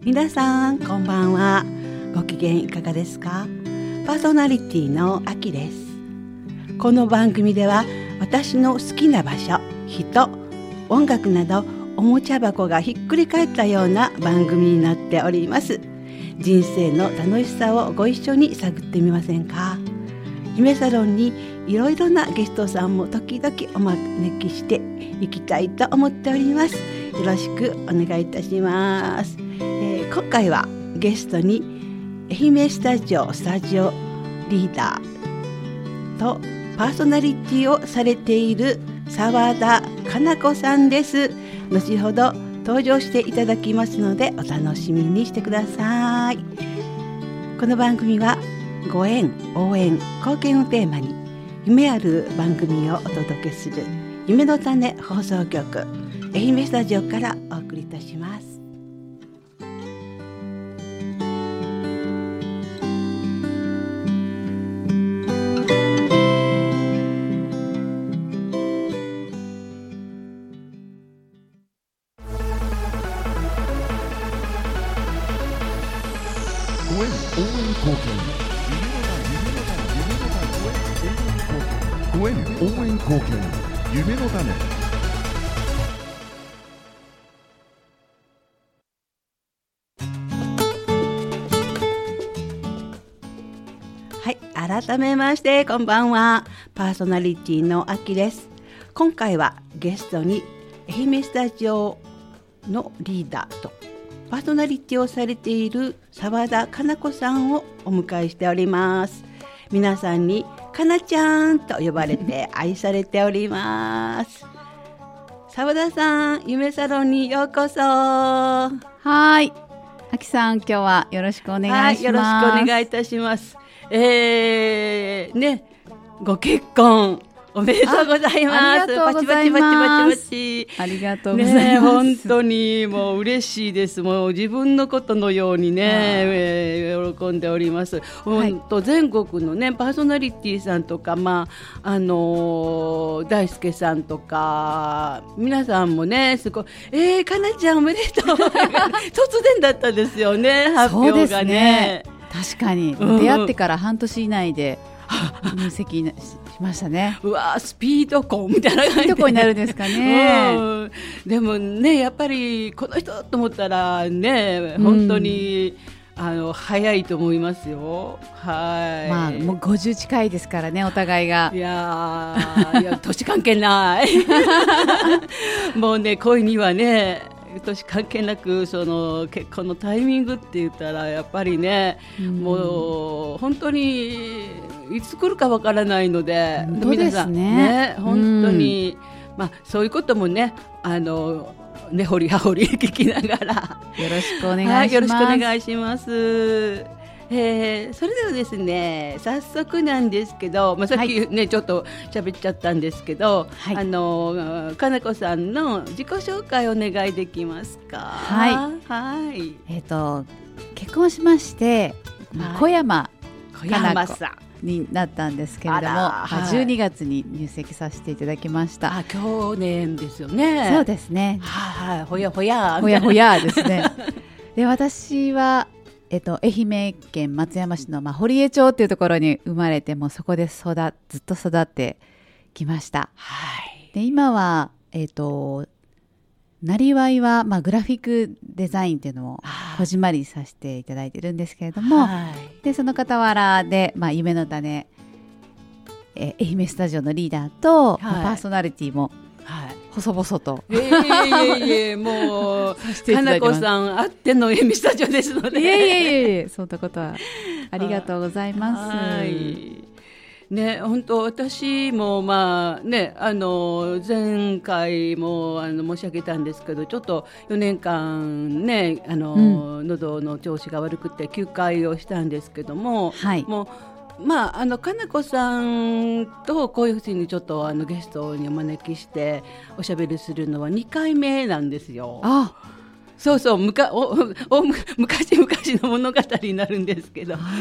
皆さんこんばんは。ご機嫌いかがですか？パーソナリティのあきです。この番組では私の好きな場所、人、音楽などおもちゃ箱がひっくり返ったような番組になっております。人生の楽しさをご一緒に探ってみませんか？夢サロンにいろいろなゲストさんも時々お招きしていきたいと思っております。よろしくお願いいたします。今回はゲストに愛媛スタジオリーダーとパーソナリティをされている澤田かな子さんです。後ほど登場していただきますのでお楽しみにしてください。この番組はご縁、応援、貢献をテーマに夢ある番組をお届けする夢の種放送局愛媛スタジオからお送りいたします。 ご縁応援貢献夢の種。 はい、改めましてこんばんは。パーソナリティのあきです。今回はゲストに愛媛スタジオのリーダーとパーソナリティをされている澤田かな子さんをお迎えしております。皆さんにかなちゃんと呼ばれて愛されております。澤田さん、夢サロンにようこそ。 はい、あきさん、今日はよろしくお願いします。 はい、よろしくお願いいたします。ね、ご結婚おめでとうございます。 ありがとうございます。 パチパチパチパチ。 ありがとうございます。ね、 本当にもう嬉しいです。もう自分のことのようにね、喜んでおります。本当、全国のねパーソナリティさんとか、大輔さんとか皆さんもねすごいかなちゃんおめでとう突然だったんですよね、発表がね。 確かに、出会ってから半年以内で入籍しましたね。 うわー、スピード婚みたいな感じで、 スピード婚になるんですかね。 でもね、やっぱりこの人と思ったらね、本当に、早いと思いますよ。はい。 もう50近いですからね、お互いが。 いや年関係ないもうね、恋にはね年関係なく、その結婚のタイミングって言ったらやっぱりね、もう本当にいつ来るかわからないので、皆さんね、本当に、そういうこともね、根掘り葉掘り聞きながらよろしくお願いします。 よろしくお願いします。それではですね、早速なんですけど、さっきね、ちょっと喋っちゃったんですけど、かなこさんの自己紹介お願いできますか？はい。 結婚しまして、小山さんになったんですけれども、12月に入籍させていただきました。 去年ですよね。 そうですね。 ほやほやですね。で、私は愛媛県松山市の堀江町というところに生まれて、もうそこでずっと育ってきました。で、今はなりわいはグラフィックデザインっていうのをこじまりさせていただいてるんですけれども、でその傍らで、夢の種、愛媛スタジオのリーダーと、パーソナリティも細々と、 もうかなこさんあっての愛媛スタジオですので、 そんなことはありがとうございます。 ね、本当私も前回も申し上げたんですけど、ちょっと4年間ね喉の調子が悪くて休会をしたんですけども、もうかなこさんとこういうふうにちょっとゲストにお招きしておしゃべりするのは2回目なんですよ。そうそう、昔々の物語になるんですけど、か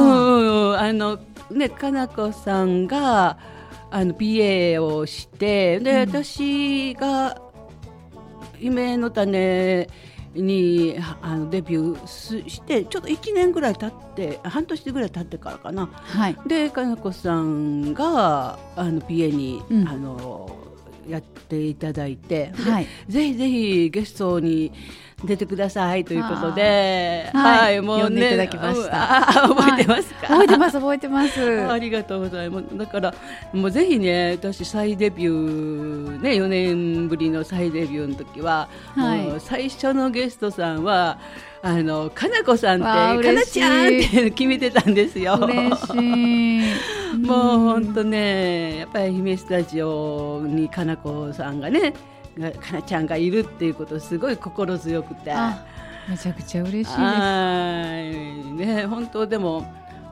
なこさんがPA をして、で、私が夢の種にデビューしてちょっと1年ぐらい経って半年ぐらい経ってからかな、 はい、 でかなこさんがPA に、やっていただいて、 はい、 ぜひぜひゲストに出てくださいということで、はい、 もうね、呼んでいただきました。 覚えてますか？ 覚えてます、覚えてます。 ありがとうございます。だからもうぜひね、私再デビューね、4年ぶりの再デビューの時は、もう最初のゲストさんはかなこさんってかなちゃんって決めてたんですよ。 嬉しい。 もう本当ね、やっぱり愛媛スタジオにかなこさんがね、かなちゃんがいるっていうことすごい心強くて、 めちゃくちゃ嬉しいです。 ね、本当でも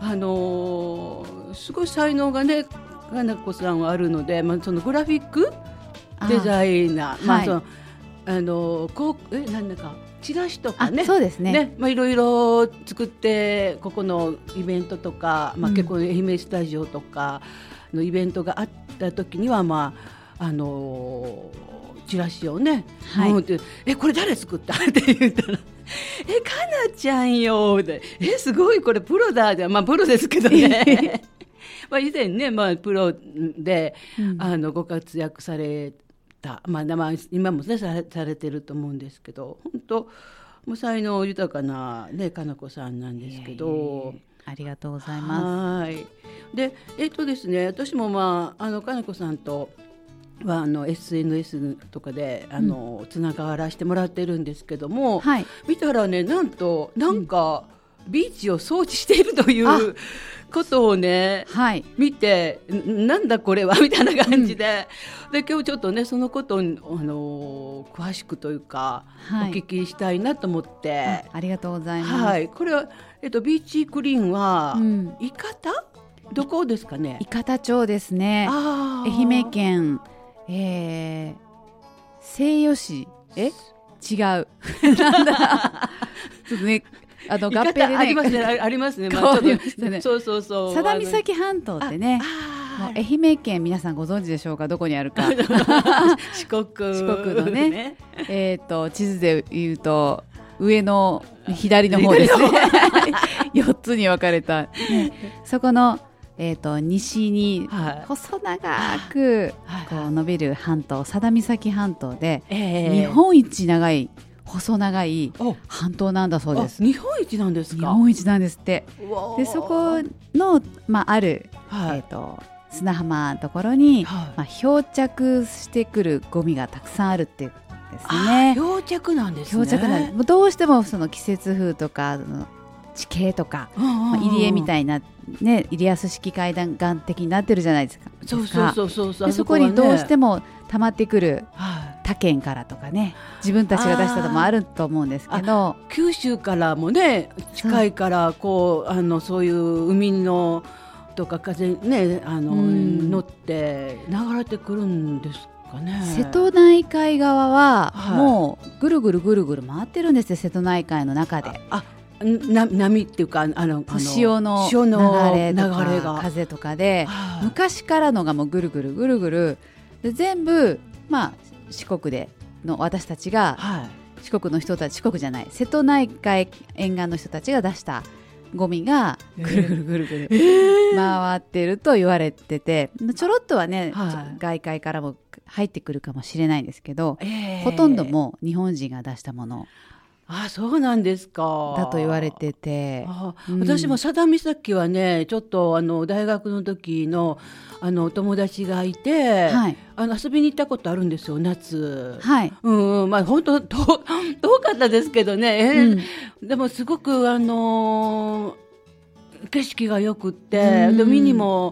すごい才能がねかなこさんはあるので、そのグラフィックデザイナー、なんだかチラシとかね、 そうですね、 いろいろ作ってここのイベントとか、結構愛媛スタジオとかのイベントがあった時にはチラシをね、これ誰作ったって言ったらかなちゃんよって、すごいこれプロだって、プロですけどね以前ね、プロで、ご活躍された、今もねされてると思うんですけど、本当もう才能豊かなねかなこさんなんですけど、 ありがとうございます。 でですね、私もかなこさんとはSNS とかでつながらせてもらってるんですけども、見たらね、なんかビーチを掃除しているということをね、見て、なんだこれはみたいな感じで、で今日ちょっとねそのことを詳しくというか、お聞きしたいなと思って、 ありがとうございます。 これは、ビーチクリーンは、伊方どこですかね？ 伊方町ですね。愛媛県西予市違うなんだちょっとね合併でねありますねありますね。そう佐田岬半島ってね、愛媛県皆さんご存知でしょうか？どこにあるか四国のね地図で言うと上の左の方ですね4つに分かれた、そこの西に細長くこう伸びる半島、佐田岬半島で、日本一長い細長い半島なんだそうです。 日本一なんですか？ 日本一なんですって。でそこの、ある、砂浜のところに、漂着してくるゴミがたくさんあるっていうですね。 漂着なんですね。 漂着なんです。どうしてもその季節風とか地形とか、入り江みたいなね、入安式海岸的になってるじゃないですか。そこにどうしても溜まってくる他県からとかね、自分たちが出したのもあると思うんですけど、 九州からもね近いからそういう海のとか風ね乗って流れてくるんですかね。 瀬戸内海側はもうぐるぐるぐるぐる回ってるんですよ、瀬戸内海の中で。 波っていうか潮の流れとかが風とかで、昔からのがもうぐるぐるぐるぐるで全部、四国での私たちが、四国の人たち、四国じゃない瀬戸内海沿岸の人たちが出したゴミがぐるぐるぐるぐる回ってると言われてて、ちょろっとはね、外界からも入ってくるかもしれないんですけど、ほとんども日本人が出したものそうなんですか。 だと言われてて、 私も佐田岬はね、ちょっと大学の時の友達がいて、遊びに行ったことあるんですよ、夏。本当遠かったですけどね、でもすごく景色がよくって、で海にも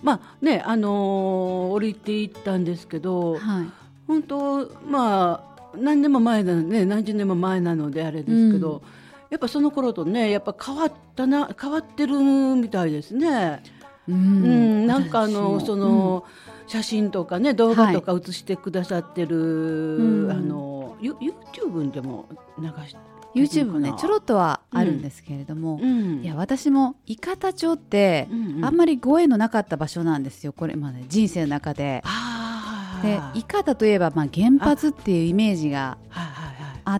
降りていったんですけど、本当何年も前なのね、何十年も前なのであれですけど、やっぱその頃とねやっぱ変わってるみたいですね。なんかその写真とかね動画とか写してくださってる、YouTube でも流して YouTube もねちょろっとはあるんですけれども、いや私も伊方町って、あんまりご縁のなかった場所なんですよ、これまで人生の中で。で伊方といえば、原発っていうイメージがあって、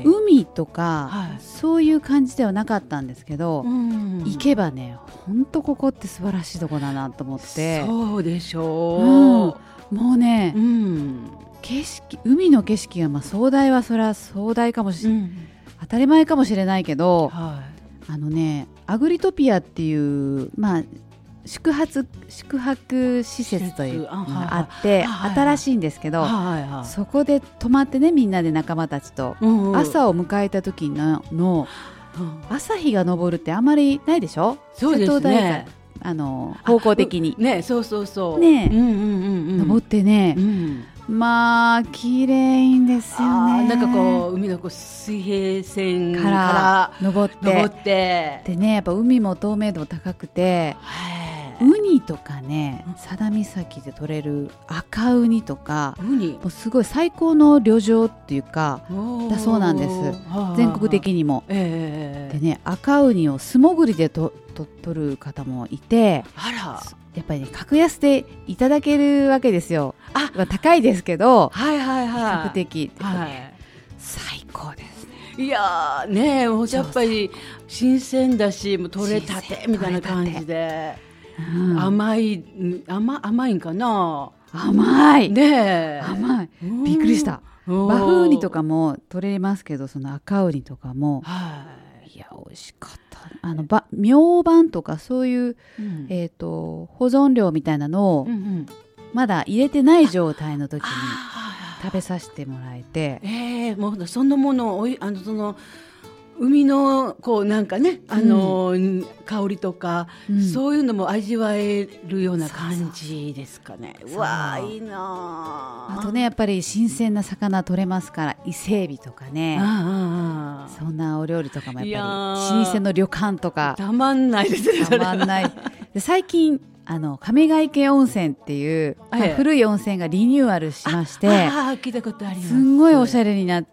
海とか、そういう感じではなかったんですけど、行けばね本当ここって素晴らしいとこだなと思って。 そうでしょう、もうね、景色、海の景色が壮大はそれは壮大かもしれない、当たり前かもしれないけど、アグリトピアっていう、宿泊施設というのがあって、新しいんですけど、そこで泊まってね、みんなで仲間たちと、朝を迎えた時の朝日が昇るってあまりないでしょ。 そうですね、 方向的にね、そう昇ってね、綺麗んですよね。 なんかこう海の水平線から登ってでね、やっぱ海も透明度高くて、ウニとかね、佐田岬で取れる赤ウニとか、もうすごい最高の旅情っていうかだそうなんです、全国的にも。でね、赤ウニを素潜りで取る方もいて、やっぱりね、格安でいただけるわけですよ。高いですけど、比較的、最高ですね。 いやね、もうやっぱり新鮮だし、もう取れたてみたいな感じで、甘いんかな。 甘いね、 甘い、びっくりした。バフウニとかも取れますけど、その赤ウニとかも、いや美味しかった。明晩とかそういう、保存料みたいなのをまだ入れてない状態の時に食べさせてもらえて、 もうそんなものをその海のこうなんかね、香りとか、そういうのも味わえるような感じですかね。うわー、いいな。 あとね、やっぱり新鮮な魚取れますから、伊勢海老とかね、そんなお料理とかもやっぱり老舗の旅館とかたまんないですね。 たまんない。で、最近亀ヶ池温泉っていう、古い温泉がリニューアルしまして、 聞いたことあります。 すんごいおしゃれになって、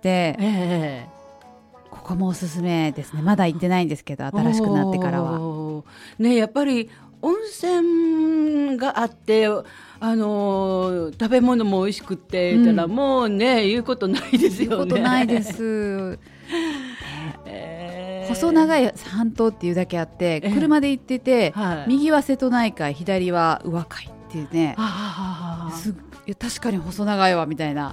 ここもおすすめですね。まだ行ってないんですけど、新しくなってからはね、やっぱり温泉があって、食べ物も美味しくって言ったら、もうね、言うことないですよね。 言うことないです。細長い半島っていうだけあって、車で行ってて、右は瀬戸内海、左は宇和海っていうね、確かに細長いわみたいな、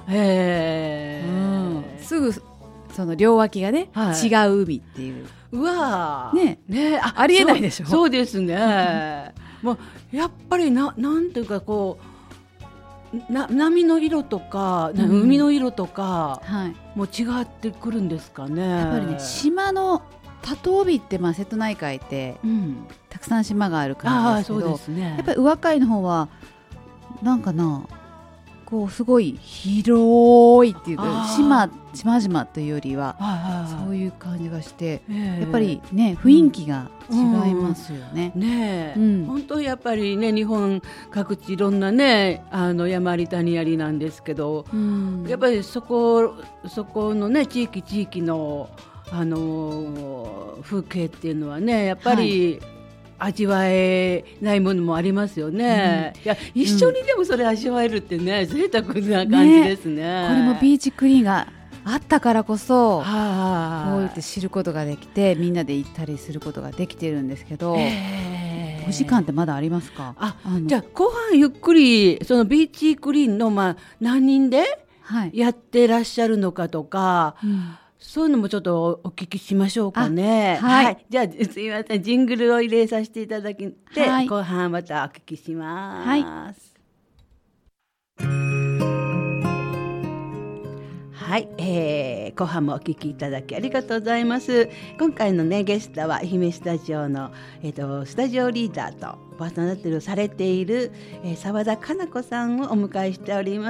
すぐその両脇がね、違う海っていう、 うわね、ありえないでしょ。 そうですね。もうやっぱりなんていうか、こう波の色とか、海の色とか、もう違ってくるんですかね。 やっぱりね、島の多島尾って、瀬戸内海って、たくさん島があるからですけど、やっぱり宇和海の方はなんかな、こうすごい広いっていうか、島々というよりは、そういう感じがして、やっぱりね、雰囲気が違いますよね。 本当やっぱりね、日本各地いろんなね、山あり谷ありなんですけど、やっぱりそこのね、地域の風景っていうのはね、やっぱり、味わえないものもありますよね。いや、一緒にでもそれ味わえるってね、贅沢な感じですね。 これもビーチクリーンがあったからこそ、こうやって知ることができて、みんなで行ったりすることができてるんですけど、お時間ってまだありますか？ じゃあ後半ゆっくりそのビーチクリーンの、何人でやってらっしゃるのかとか、そういうのもちょっとお聞きしましょうかね。じゃあすいません、ジングルを入れさせていただいて、後半またお聞きします。後半もお聞きいただきありがとうございます。今回のね、ゲストは愛媛スタジオの、スタジオリーダーとパーソナリティをされている、澤田かな子さんをお迎えしております。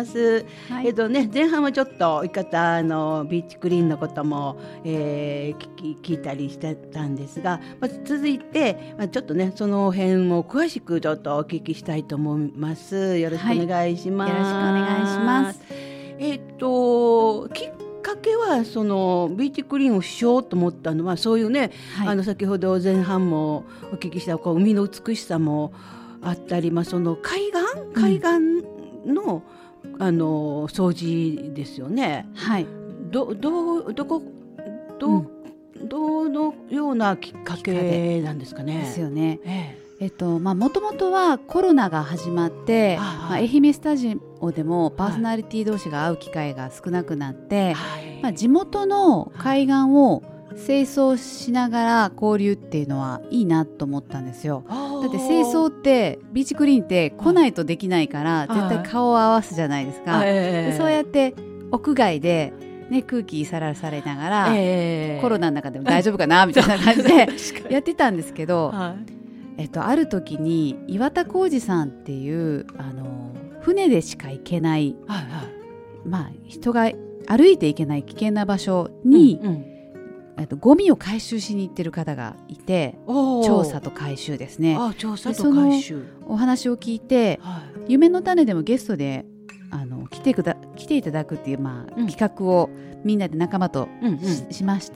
前半はちょっと言い方ビーチクリーンのことも、聞いたりしてたんですが、続いて、ちょっとね、その辺も詳しくちょっとお聞きしたいと思います。よろしくお願いします。 よろしくお願いします。 きっかけはそのビーチクリーンをしようと思ったのは、そういうね、先ほど前半もお聞きした海の美しさもあったり、その海岸の、掃除ですよね。 どのようなきっかけなんですかね。 ですよね。もともとはコロナが始まって、愛媛スタジオでもパーソナリティ同士が会う機会が少なくなって、地元の海岸を清掃しながら交流っていうのはいいなと思ったんですよ。だって清掃ってビーチクリーンって来ないとできないから絶対顔を合わすじゃないですか。でそうやって屋外で、ね、空気さらされながら、コロナの中でも大丈夫かなみたいな感じでやってたんですけど、ある時に岩田浩二さんっていう船でしか行けない、人が歩いて行けない危険な場所に、ゴミを回収しに行ってる方がいて、調査と回収ですね。 調査と回収。 そのお話を聞いて、夢の種でもゲストで来ていただくっていう、企画をみんなで仲間と しまして、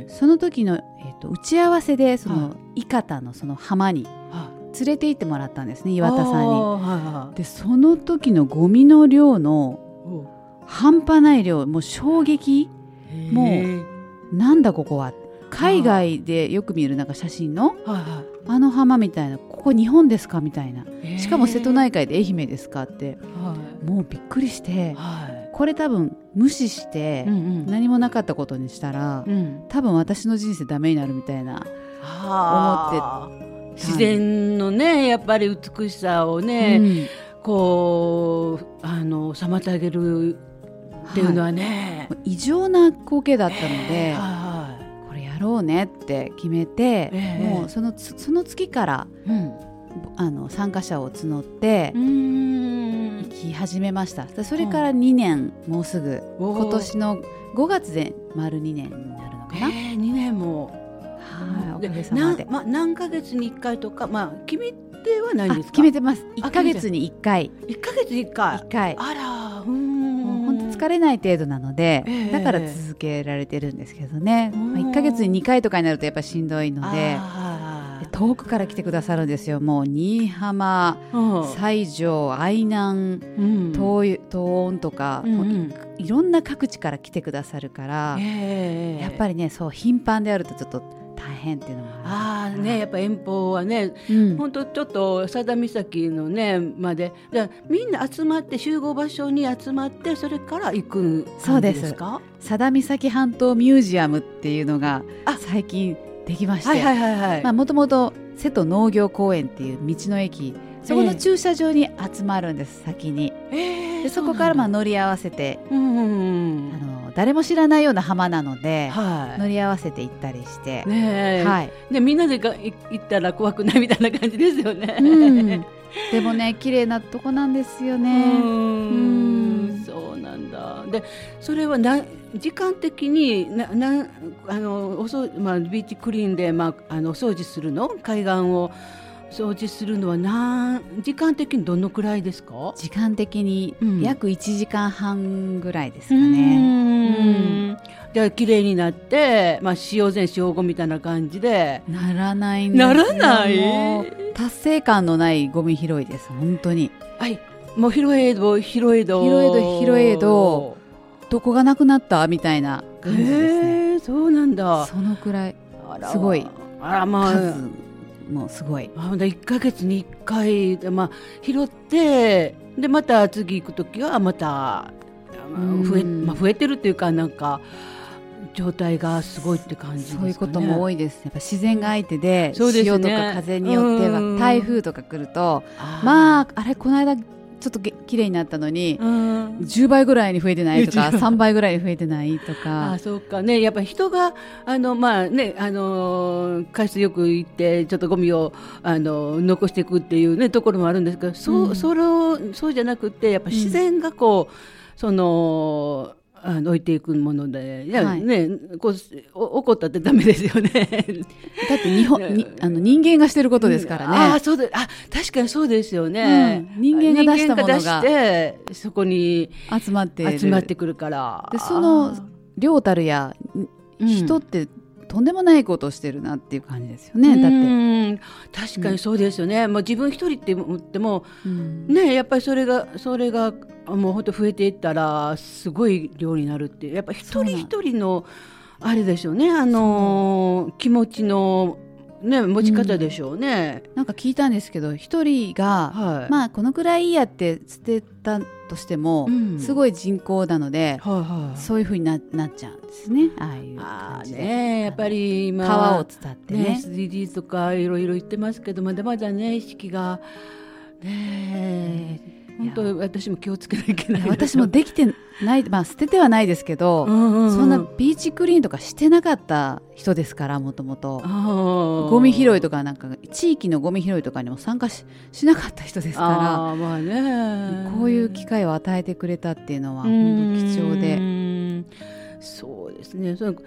その時の、打ち合わせでその伊方のその浜に連れて行ってもらったんですね、岩田さんに。でその時のゴミの量の半端ない量、もう衝撃、もうなんだここは、海外でよく見るなんか写真のあの浜みたいな、ここ日本ですかみたいな、しかも瀬戸内海で愛媛ですかって、もうびっくりして、これ多分無視して何もなかったことにしたら、多分私の人生ダメになるみたいな思って、 自然のねやっぱり美しさをね、こう妨げるっていうのはね、 異常な光景だったので、これやろうねって決めて、もうその月から、参加者を募って行き始めました。それから2年、もうすぐ今年の5月で丸2年になるのかな。 2年も、 おかげさまで。 何ヶ月に1回とか、決めてはないんですか？ 決めてます。1ヶ月に1回。 1ヶ月に1回。 1回。 あら、 本当疲れない程度なので、だから続けられてるんですけどね。1ヶ月に2回とかになるとやっぱりしんどいので、遠くから来てくださるんですよ。もう新居浜、西条、愛南、東温とか、いろんな各地から来てくださるから、やっぱりね、そう頻繁であるとちょっと大変っていうのもやっぱ遠方はね、本当ちょっと佐田岬のねまで、みんな集まって集合場所に集まって、それから行く感じですか？ 佐田岬半島ミュージアムっていうのが最近できまして、もともと瀬戸農業公園っていう道の駅、そこの駐車場に集まるんです、先に。でそこから乗り合わせて、誰も知らないような浜なので、乗り合わせて行ったりして、 でみんなで行ったら怖くないみたいな感じですよね。 でもね、綺麗なとこなんですよね。 そうなんだ。でそれは時間的にビーチクリーンで、お掃除するの、海岸を掃除するのは時間的にどのくらいですか？ 時間的に約1時間半ぐらいですかね。 で綺麗になって、使用前使用後みたいな感じでならないんですよ。 ならない。 達成感のないゴミ拾いです、本当に。 もう拾えどどこがなくなったみたいな感じですね。 そうなんだ。 そのくらいすごい数もすごい。 1ヶ月に1回、拾って、でまた次行くときはまた増えてるっていうか、なんか状態がすごいって感じですかね。 そういうことも多いです。やっぱ自然が相手で、潮とか風によっては台風とか来ると、あれこの間ちょっと綺麗になったのに、10倍ぐらいに増えてないとか3倍ぐらいに増えてないとか。そうかね、やっぱり人が海水よく行ってちょっとゴミを残していくっていうねところもあるんですけど、そうじゃなくて、やっぱ自然がこう、置いていくもので、こう起こったってダメですよね。 だって人間がしてることですからね。 確かにそうですよね。 人間が出したものがしてそこに集まってくるから。 でその量たるや人ってとんでもないことをしてるなっていう感じですよね。だって確かにそうですよね、もう自分一人って言っても、ね、やっぱりそれがもう本当増えていったらすごい量になるっていう、やっぱり一人一人のあれでしょうね、気持ちのね、持ち方でしょうね。 なんか聞いたんですけど、一人が、まあこのくらいいいやって捨てたとしても、すごい人口なので、そういう風になっちゃうんですね。ああいう感じで、 ね、やっぱり今川を伝ってね SDGs とかいろいろ言ってますけど、まだまだね意識がね、本当私も気をつけなきゃいけない。 私もできてない、まあ捨ててはないですけど、そんなビーチクリーンとかしてなかった人ですから、もともとゴミ拾いとか、なんか地域のゴミ拾いとかにも参加 しなかった人ですから、まあね、こういう機会を与えてくれたっていうのは本当貴重で。 そうですね。そ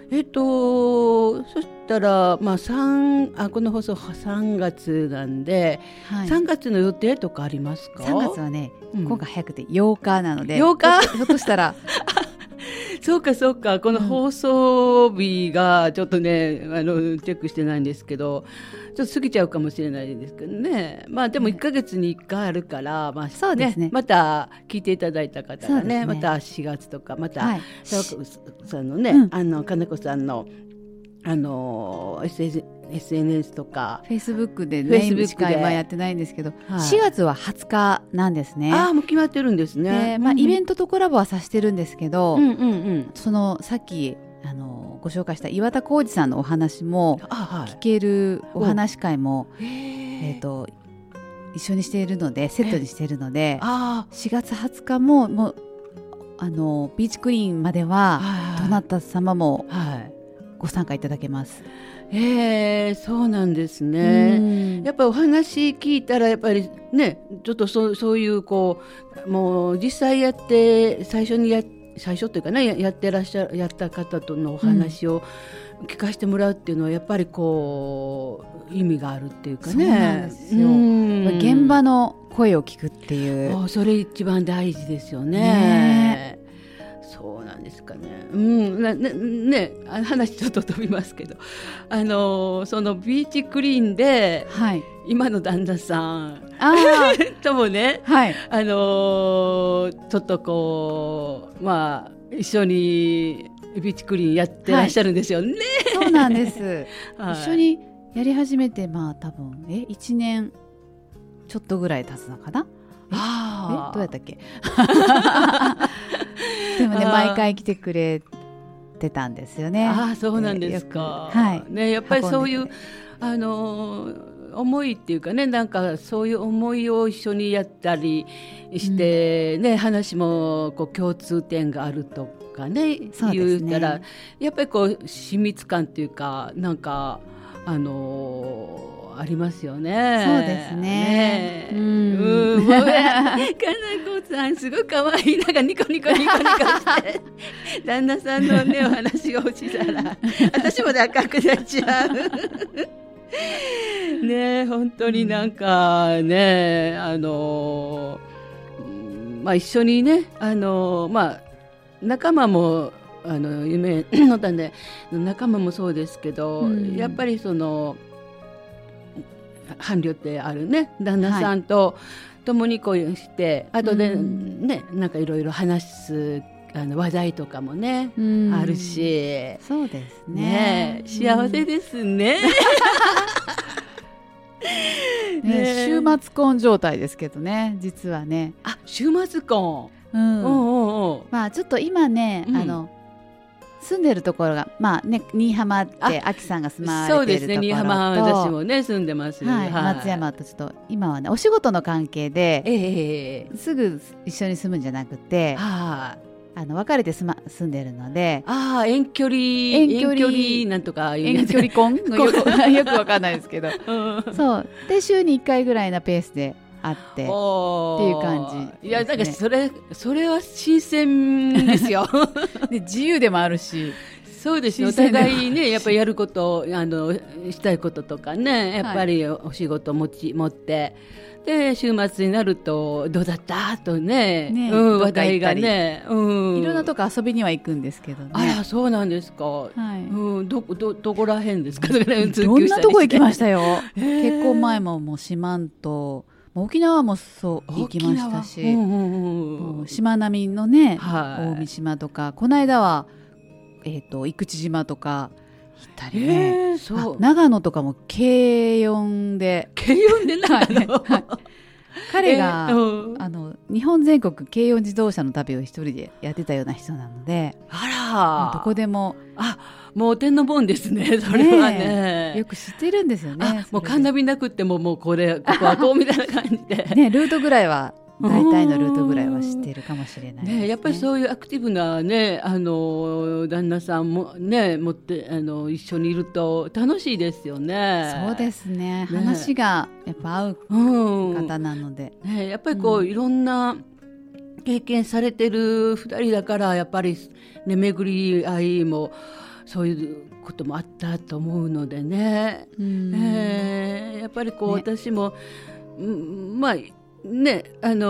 したら、まあ、この放送3月なんで、3月の予定とかありますか？ 3 月はね、今回早くて8日なので、 8日ひょっとしたらそうか、この放送日がちょっとね、チェックしてないんですけど、ちょっと過ぎちゃうかもしれないですけどね。まあでも1ヶ月に1回あるから、まあそうですね、 また聞いていただいた方がね、また4月とか、また佐和子さんのね、金子さんのSNS とか Facebook でねしか今やってないんですけど、4月は20日なんですね。 もう決まってるんですね。 まあ、イベントとコラボはさせてるんですけど、そのさっきご紹介した岩田浩二さんのお話も聞けるお話会も、一緒にしているので、セットにしているので、4月20日もビーチクリーンまではどなた様もご参加いただけます。 そうなんですね。やっぱりお話聞いたら、やっぱりね、ちょっとそういうもう実際やって最初というかね、やった方とのお話を聞かせてもらうっていうのは、やっぱり意味があるっていうかね。 そうなんですよ。現場の声を聞くっていう、 それ一番大事ですよね。そうなんですかね。話ちょっと飛びますけど、そのビーチクリーンで、今の旦那さんともね、ちょっとまあ一緒にビーチクリーンやってらっしゃるんですよね。 そうなんです。一緒にやり始めて、まあ多分1年ちょっとぐらい経つのかな。どうやったっけでもね、毎回来てくれてたんですよね。 そうなんですか。やっぱりそういう思いっていうかね、なんかそういう思いを一緒にやったりしてね、話も共通点があるとかね、言ったらやっぱり親密感っていうか、なんかありますよね。 そうですね。 かなこさんすごい可愛い、なんかニコニコして旦那さんのねお話をしたら私も赤くなっちゃうね。本当になんかね、まあ一緒にね、まあ仲間も夢の種の仲間もそうですけど、やっぱり伴侶ってあるね、旦那さんと共にして、後でね、なんかいろいろ話す話題とかもね、あるし、 そうですね。 幸せですね。 週末婚状態ですけどね、実はね。 週末婚。 まあちょっと今ね、住んでるところが、まあね、新居浜って秋さんが住まわれてるところと、そうですね、 新居浜私もね住んでます。 松山とちょっと今はね、お仕事の関係で、すぐ一緒に住むんじゃなくて、別れて住んでるので、 遠距離なんとか遠距離婚よくわかんないですけど、そうで週に1回ぐらいなペースであってっていう感じ、 いや、なんかそれは新鮮ですよ。 で自由でもあるし。 そうですよ、お互いね、やっぱりやることしたいこととかね、やっぱりお仕事持ってで週末になるとどうだったとね、話題がね、いろんなとこ遊びには行くんですけどね。 あらそうなんですか、はい、どこら辺ですかいろんなとこ行きましたよ結婚前ももう四万十沖縄もそう行きましたし、しまなみのね、大三島とかこの間は、生口島とか行ったりね、長野とかも軽4で長野、彼が、日本全国軽4自動車の旅を一人でやってたような人なので、 あらどこでももう天のもんですねそれはねよく知ってるんですよね。 もうカーナビなくってももうここはこうみたいな感じでね、ルートぐらいは大体のルートぐらいは知っているかもしれないですね。 やっぱりそういうアクティブなね旦那さんもね持って一緒にいると楽しいですよね。 そうですね、話がやっぱ合う方なので、 やっぱりこう、いろんな経験されてる2人だからやっぱりね巡り合いもそういうこともあったと思うのでね、やっぱりこう、私もまあね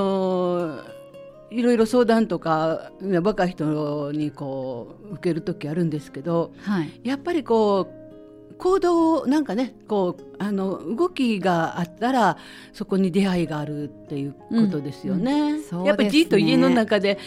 いろいろ相談とか若い人にこう受ける時あるんですけど、やっぱりこう行動なんかねこう動きがあったらそこに出会いがあるっていうことですよね。やっぱりじっと家の中で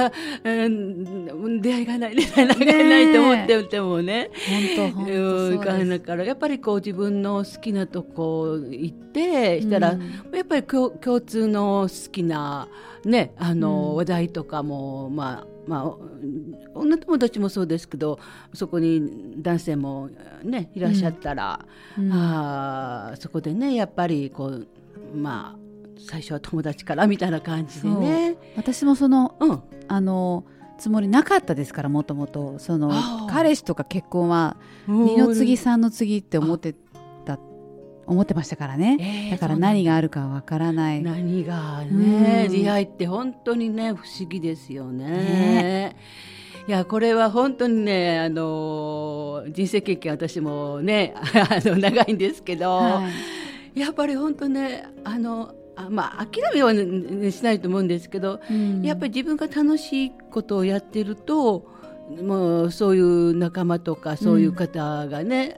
出会いがないと思っててもね本当だからやっぱりこう自分の好きなとこ行ってしたら、やっぱり共通の好きなね話題とかも女友達もそうですけどそこに男性もねいらっしゃったら、そこでねやっぱりこう最初は友達からみたいな感じでね。 私もその、つもりなかったですから、もともと彼氏とか結婚は2の次3の次って思ってましたからね、だから何があるかわからない。 何がね、出会いって本当にね不思議ですよね。いやこれは本当にね人生経験私もね長いんですけど、やっぱり本当ね諦めは、しないと思うんですけど、やっぱり自分が楽しいことをやってるともうそういう仲間とかそういう方がね、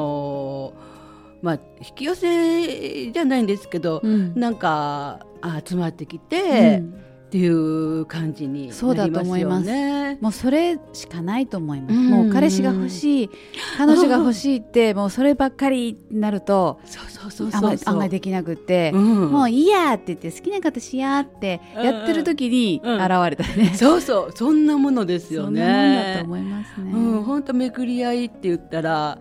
引き寄せじゃないんですけど、なんか集まってきて、っていう感じになりますよね。そうだと思います。 もうそれしかないと思います。もう彼氏が欲しい彼女が欲しいってもうそればっかりになるとあんまりできなくって、もういいやって言って好きな方しやってやってる時に現れたね、 そんなものですよね。 そんなもんだと思いますね。 本当巡り合いって言ったら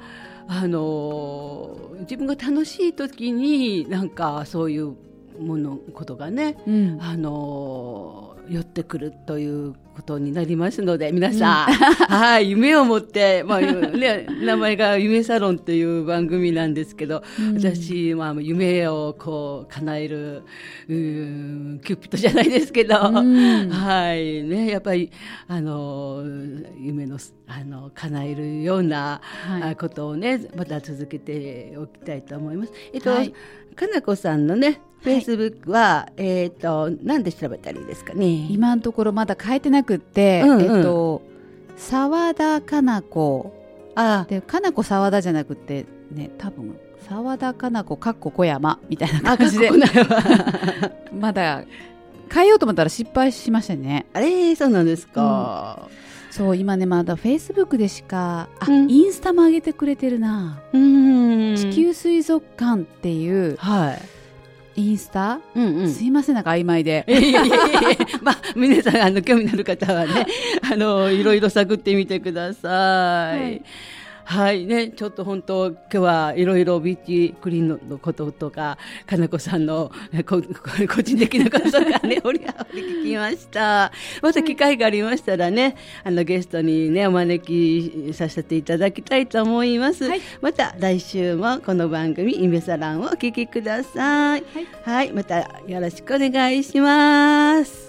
自分が楽しい時になんかそういうことがね、寄ってくるということになりますので皆さん、夢を持って、名前が夢サロンという番組なんですけど、私、夢をこう叶えるキューピッドじゃないですけど、やっぱり夢の叶えるようなことをねまた続けておきたいと思います。かなこさんのねフェイスブックは、何で調べたらいいですかね。 今のところまだ変えてなくって、沢田かな子でかなこ沢田じゃなくてね、多分沢田かな子かっこ小山みたいな感じでまだ変えようと思ったら失敗しましたね。 そうなんですか。 そう今ねまだフェイスブックでしかインスタも上げてくれてるな。地球水族館っていう、インスタ、すいませんなんか曖昧で皆さん興味のある方はねいろいろ探ってみてください。ちょっと本当今日はいろいろビーチクリーンのこととかかなこさんの個人的なこととかね掘り聞きました。また機会がありましたらねゲストにねお招きさせていただきたいと思います。また来週もこの番組夢サロンをお聞きください。またよろしくお願いします。